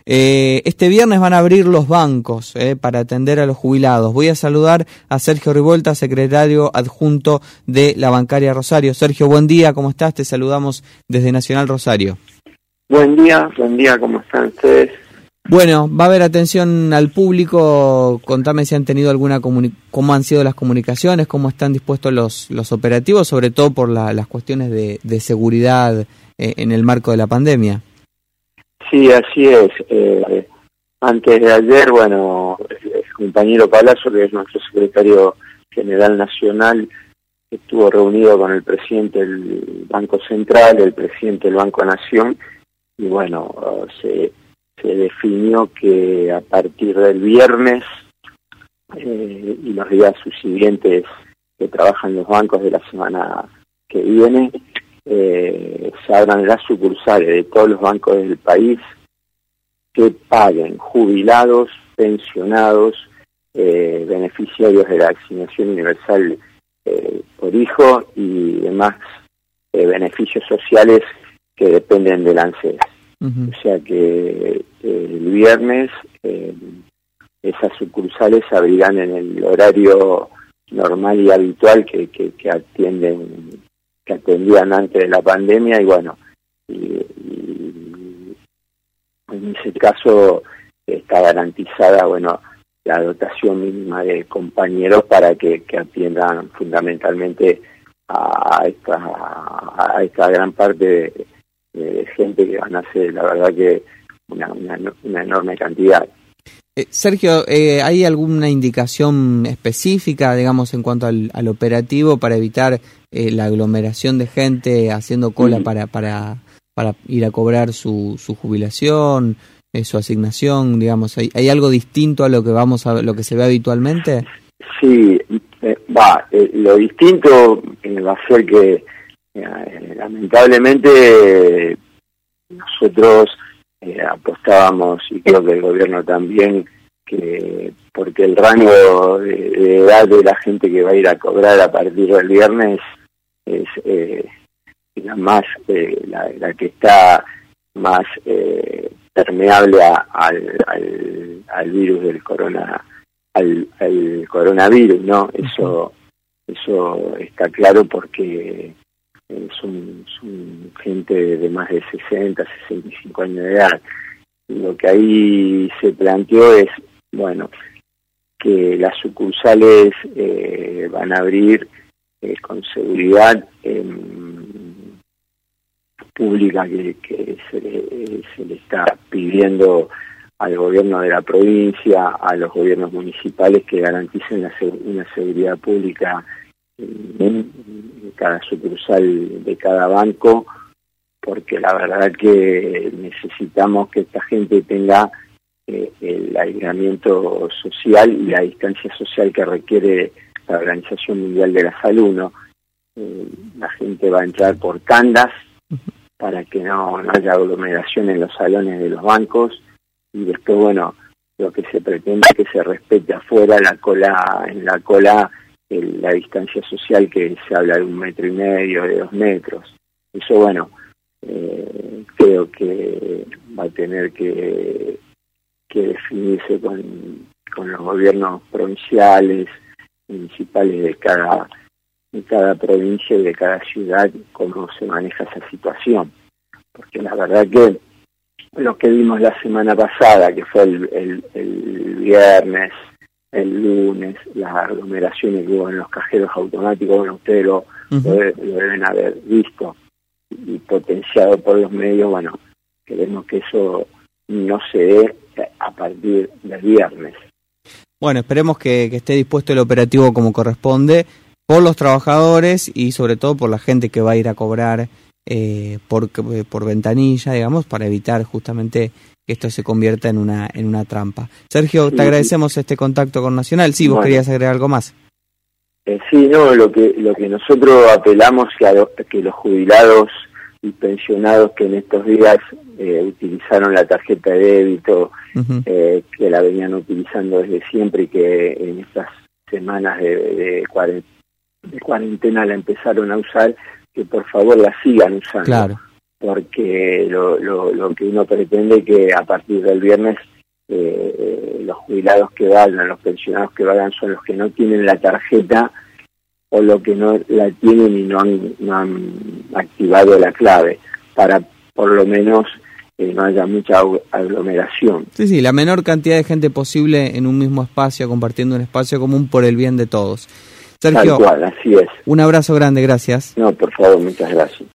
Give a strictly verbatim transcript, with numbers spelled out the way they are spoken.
Eh, este viernes van a abrir los bancos eh, para atender a los jubilados. Voy a saludar a Sergio Rivolta, secretario adjunto de la Bancaria Rosario. Sergio, buen día, ¿cómo estás? Te saludamos desde Nacional Rosario. Buen día, buen día, ¿cómo están ustedes? Bueno, va a haber atención al público. Contame si han tenido alguna comuni- cómo han sido las comunicaciones, cómo están dispuestos los los operativos, sobre todo por la, las cuestiones de, de seguridad eh, en el marco de la pandemia. Sí, así es. Eh, antes de ayer, bueno, el compañero Palazzo, que es nuestro secretario general nacional, estuvo reunido con el presidente del Banco Central, el presidente del Banco Nación, y bueno, uh, se... se definió que a partir del viernes eh, y los días subsiguientes que trabajan los bancos de la semana que viene, eh, se abran las sucursales de todos los bancos del país que paguen jubilados, pensionados, eh, beneficiarios de la asignación universal eh, por hijo y demás eh, beneficios sociales que dependen del ANSES. Uh-huh. O sea que eh, el viernes eh, esas sucursales se abrirán en el horario normal y habitual que, que, que atienden, que atendían antes de la pandemia, y bueno, y, y en ese caso está garantizada, bueno, la dotación mínima de compañeros para que, que atiendan fundamentalmente a esta, a esta gran parte de de gente que van a ser, la verdad que una, una, una enorme cantidad. Eh, Sergio, eh, ¿hay alguna indicación específica, digamos, en cuanto al, al operativo para evitar eh, la aglomeración de gente haciendo cola mm. para, para, para ir a cobrar su, su jubilación, eh, su asignación, digamos? ¿Hay, ¿Hay algo distinto a lo que vamos a lo que se ve habitualmente? Sí, eh, va, eh, lo distinto eh, va a ser que Eh, lamentablemente nosotros eh, apostábamos, y creo que el gobierno también, que porque el rango de, de edad de la gente que va a ir a cobrar a partir del viernes es eh, la más eh, la, la que está más eh, permeable a, al, al, al virus del corona al, al coronavirus, ¿no? Eso eso está claro porque Son, son gente de más de sesenta, sesenta y cinco años de edad. Lo que ahí se planteó es, bueno, que las sucursales eh, van a abrir eh, con seguridad eh, pública que, que se, le, se le está pidiendo al gobierno de la provincia, a los gobiernos municipales, que garanticen la, una seguridad pública en cada sucursal de cada banco, porque la verdad que necesitamos que esta gente tenga eh, el aislamiento social y la distancia social que requiere la Organización Mundial de la Salud, ¿no? Eh, la gente va a entrar por tandas para que no, no haya aglomeración en los salones de los bancos, y después, bueno, lo que se pretende es que se respete afuera la cola, en la cola El, la distancia social, que se habla de un metro y medio, de dos metros. Eso, bueno, eh, creo que va a tener que, que definirse con, con los gobiernos provinciales, municipales de cada, de cada provincia y de cada ciudad, cómo se maneja esa situación. Porque la verdad que lo que vimos la semana pasada, que fue el, el, el viernes, el lunes, las aglomeraciones que hubo en los cajeros automáticos, bueno, ustedes lo, uh-huh. lo, lo deben haber visto y potenciado por los medios. Bueno, queremos que eso no se dé a partir del viernes. Bueno, esperemos que, que esté dispuesto el operativo como corresponde por los trabajadores y sobre todo por la gente que va a ir a cobrar eh, por, por ventanilla, digamos, para evitar justamente que esto se convierta en una en una trampa. Sergio, sí, te agradecemos sí. este contacto con Nacional. Sí, vos bueno, querías agregar algo más. Eh, sí, no, lo que lo que nosotros apelamos que a lo, que los jubilados y pensionados que en estos días eh, utilizaron la tarjeta de débito, uh-huh. eh, que la venían utilizando desde siempre y que en estas semanas de, de, cuarentena, de cuarentena la empezaron a usar, que por favor la sigan usando. Claro. porque lo, lo, lo que uno pretende es que a partir del viernes eh, los jubilados que vayan, los pensionados que vayan son los que no tienen la tarjeta o los que no la tienen y no han, no han activado la clave, para por lo menos eh, no haya mucha aglomeración. Sí, sí, la menor cantidad de gente posible en un mismo espacio, compartiendo un espacio común por el bien de todos. Sergio, tal cual, así es. Un abrazo grande, gracias. No, por favor, muchas gracias.